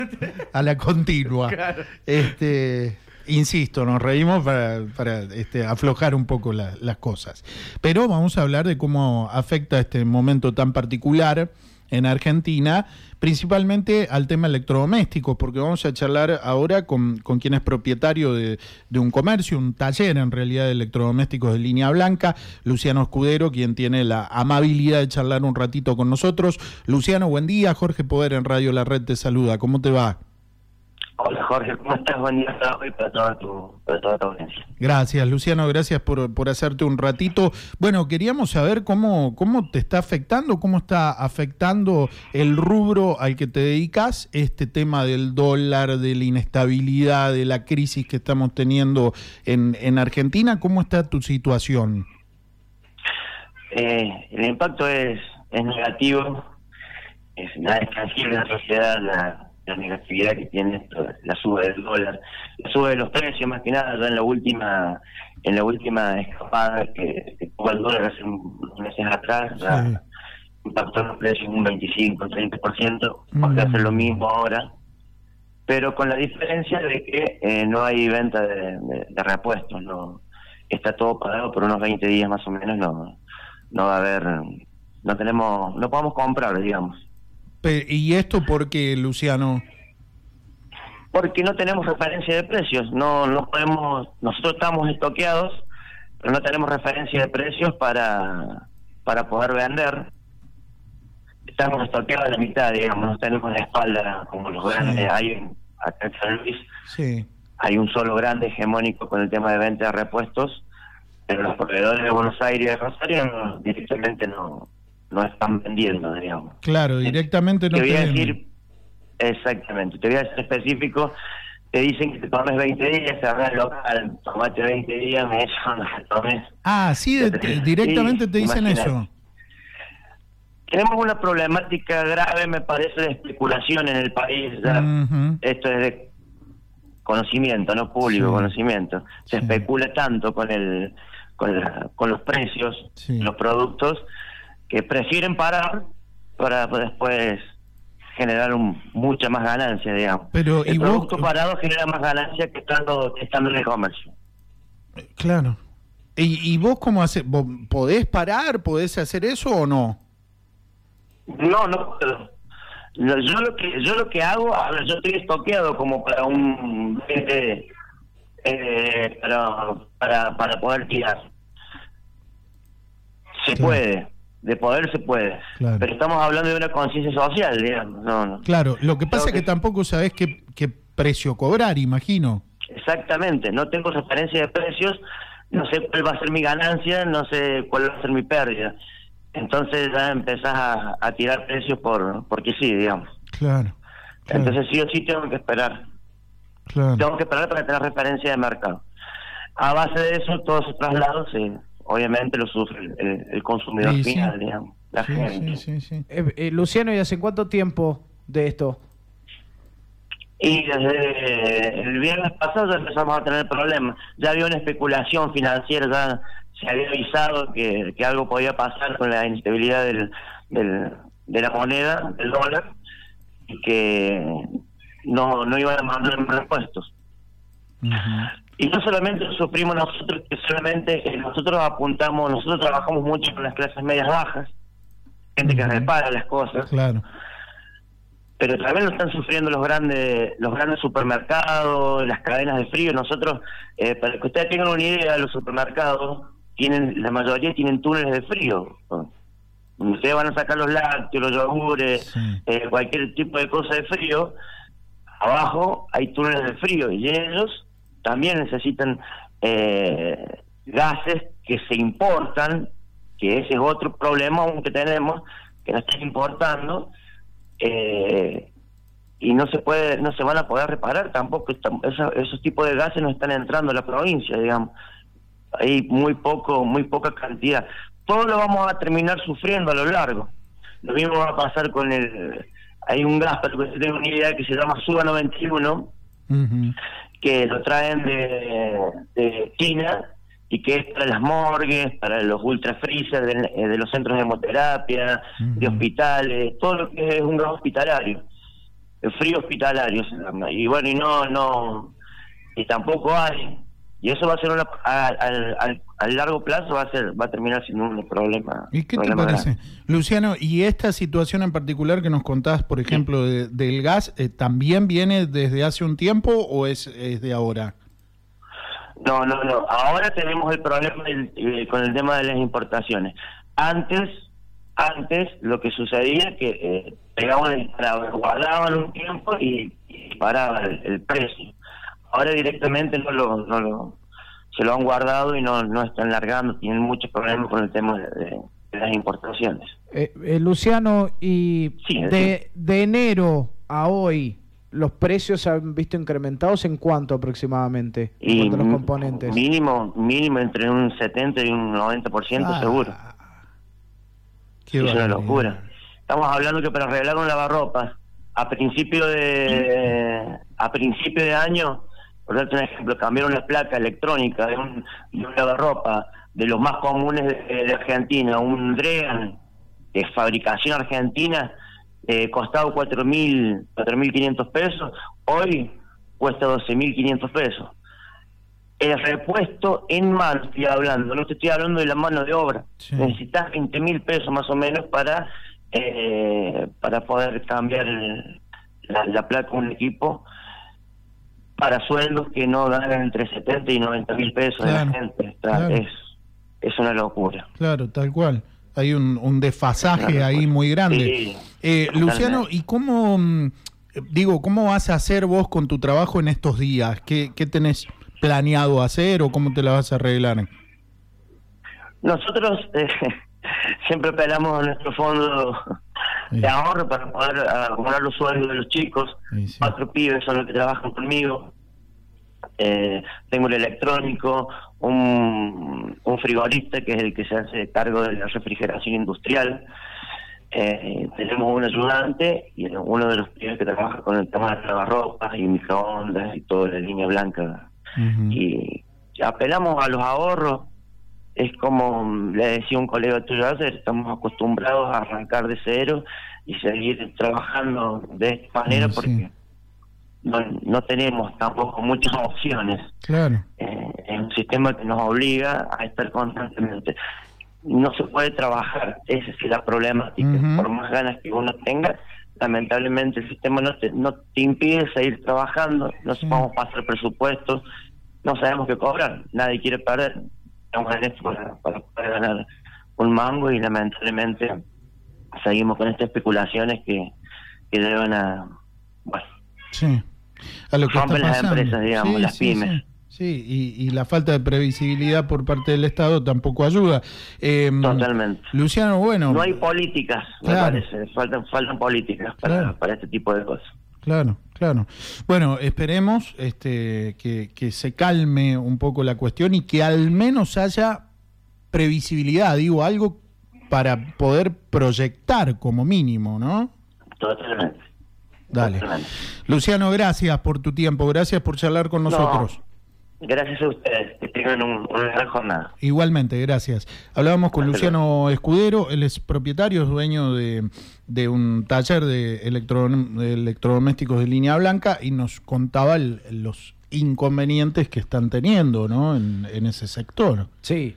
a la continua. Claro. Insisto, nos reímos para aflojar un poco las cosas. Pero vamos a hablar de cómo afecta este momento tan particular en Argentina, principalmente al tema electrodoméstico, porque vamos a charlar ahora con quien es propietario de un comercio, un taller en realidad de electrodomésticos de Línea Blanca, Luciano Escudero, quien tiene la amabilidad de charlar un ratito con nosotros. Luciano, buen día. Jorge Poder en Radio La Red te saluda. ¿Cómo te va? Hola Jorge, ¿cómo estás? Buen día para hoy para toda tu audiencia. Gracias, Luciano, gracias por hacerte un ratito. Bueno, queríamos saber cómo te está afectando, cómo está afectando el rubro al que te dedicas, este tema del dólar, de la inestabilidad, de la crisis que estamos teniendo en Argentina. ¿Cómo está tu situación? El impacto es negativo, es nada tangible en la sociedad, la negatividad que tiene esto, la suba del dólar, la suba de los precios, más que nada ya en la última escapada que tuvo el dólar hace unos meses atrás, ya impactó los precios un 25-30%, porque hace lo mismo ahora, pero con la diferencia de que no hay venta de repuestos, no está todo pagado por unos 20 días más o menos, no va a haber, no podemos comprar, digamos. ¿Y esto por qué, Luciano? Porque no tenemos referencia de precios, no podemos, nosotros estamos estoqueados, pero no tenemos referencia de precios para poder vender. Estamos estoqueados a la mitad, digamos, no tenemos la espalda como los grandes, acá en San Luis, hay un solo grande hegemónico con el tema de venta de repuestos, pero los proveedores de Buenos Aires y de Rosario directamente no están vendiendo, digamos. Claro, directamente no te voy a decir, exactamente, te voy a ser específico, te dicen que te tomes 20 días, cerrás el local, tomate 20 días, me tomes. Ah, sí, directamente te dicen eso. Tenemos una problemática grave, me parece, de especulación en el país. Esto es de conocimiento, no público, conocimiento. Se especula tanto con los precios, los productos, que prefieren parar para después generar mucha más ganancia, digamos. Pero el producto parado genera más ganancia que estando en el comercio. Claro. ¿Y vos cómo haces? ¿Vos podés parar? ¿Podés hacer eso o no? No puedo. Yo lo que hago, ahora yo estoy estoqueado como para un para poder tirar. Se puede. De poder se puede, pero estamos hablando de una conciencia social, digamos. No. Claro, lo que pasa es que tampoco sabés qué precio cobrar, imagino. Exactamente, no tengo referencia de precios, no sé cuál va a ser mi ganancia, no sé cuál va a ser mi pérdida. Entonces ya empezás a tirar precios porque sí, digamos. Claro. Entonces sí o sí tengo que esperar. Tengo que esperar para tener referencia de mercado. A base de eso, todos esos traslados obviamente lo sufre el consumidor final, digamos, la gente. Sí. Luciano, ¿y hace cuánto tiempo de esto? Y desde el viernes pasado ya empezamos a tener problemas. Ya había una especulación financiera, ya se había avisado que algo podía pasar con la inestabilidad de la moneda, del dólar, y que no iban a mandar repuestos. Y no solamente lo sufrimos nosotros, que solamente nosotros trabajamos mucho con las clases medias bajas, gente que repara las cosas, pero también lo están sufriendo los grandes supermercados, las cadenas de frío. Nosotros, para que ustedes tengan una idea, los supermercados la mayoría tienen túneles de frío. Ustedes van a sacar los lácteos, los yogures, cualquier tipo de cosa de frío, abajo hay túneles de frío y ellos también necesitan gases que se importan, que ese es otro problema aún que tenemos, que nos están importando, y no se van a poder reparar tampoco. Esos tipos de gases no están entrando a la provincia, digamos. Hay muy poca cantidad. Todo lo vamos a terminar sufriendo a lo largo. Lo mismo va a pasar con hay un gas, para que se tenga una idea, que se llama Suba 91, que lo traen de China y que es para las morgues, para los ultrafreezers de los centros de hemoterapia, de hospitales, todo lo que es un gas hospitalario. el frío hospitalario se llama. Y bueno, y tampoco hay, y eso va a ser a largo plazo va a terminar siendo un problema. ¿Y qué te parece, Luciano? ¿Y esta situación en particular que nos contás, por ejemplo, del gas, también viene desde hace un tiempo o es de ahora? No. Ahora tenemos el problema con el tema de las importaciones. Antes lo que sucedía es que guardaban un tiempo y paraba el precio. Ahora directamente se lo han guardado y no están largando, tienen muchos problemas con el tema de las importaciones. Luciano, y sí, de enero a hoy, ¿los precios se han visto incrementados en cuánto aproximadamente? En cuanto a los componentes. Mínimo entre un 70 y un 90% seguro. Es una locura. Estamos hablando que para arreglar un lavarropas a principio de año, por darte un ejemplo, cambiaron la placa electrónica de un lavarropa de los más comunes de Argentina, un Drean de fabricación argentina, costaba 4.500 pesos, hoy cuesta 12.500 pesos. El repuesto en mano estoy hablando, no te estoy hablando de la mano de obra. Sí. Necesitas 20.000 pesos más o menos para poder cambiar la placa de un equipo, para sueldos que no dan entre 70 y 90.000 pesos de la gente. Claro. Es una locura. Claro, tal cual. Hay un desfasaje ahí muy grande. Sí, Luciano, ¿y cómo vas a hacer vos con tu trabajo en estos días? ¿Qué tenés planeado hacer o cómo te la vas a arreglar? Nosotros siempre apelamos a nuestro fondo de ahorro para poder acumular los sueldos de los chicos. Sí. 4 pibes son los que trabajan conmigo. Tengo el electrónico, un frigorista que es el que se hace cargo de la refrigeración industrial. Tenemos un ayudante y uno de los pibes que trabaja con el tema de lavarropas y microondas y toda la línea blanca. Y apelamos a los ahorros. Es como le decía un colega tuyo ayer, estamos acostumbrados a arrancar de cero y seguir trabajando de esta manera porque no tenemos tampoco muchas opciones. Claro. Es un sistema que nos obliga a estar constantemente. No se puede trabajar, esa es la problemática. Por más ganas que uno tenga, lamentablemente el sistema no te impide seguir trabajando, no podemos pasar presupuestos, no sabemos qué cobrar, nadie quiere perder. Estamos en esto para poder ganar un mango y lamentablemente seguimos con estas especulaciones que llevan a lo que rompen las empresas, digamos, las pymes. Sí, y la falta de previsibilidad por parte del Estado tampoco ayuda. Totalmente. Luciano, bueno... No hay políticas, claro. Me parece. Faltan políticas para este tipo de cosas. Claro. Bueno, esperemos que se calme un poco la cuestión y que al menos haya previsibilidad, algo para poder proyectar como mínimo, ¿no? Totalmente. Dale. Totalmente. Luciano, gracias por tu tiempo, gracias por charlar con nosotros. Gracias a ustedes, que tengan una gran jornada. Igualmente, gracias. Hablábamos con Luciano Escudero, él es propietario, es dueño de un taller de electrodomésticos de línea blanca y nos contaba los inconvenientes que están teniendo, ¿no? en ese sector. Sí,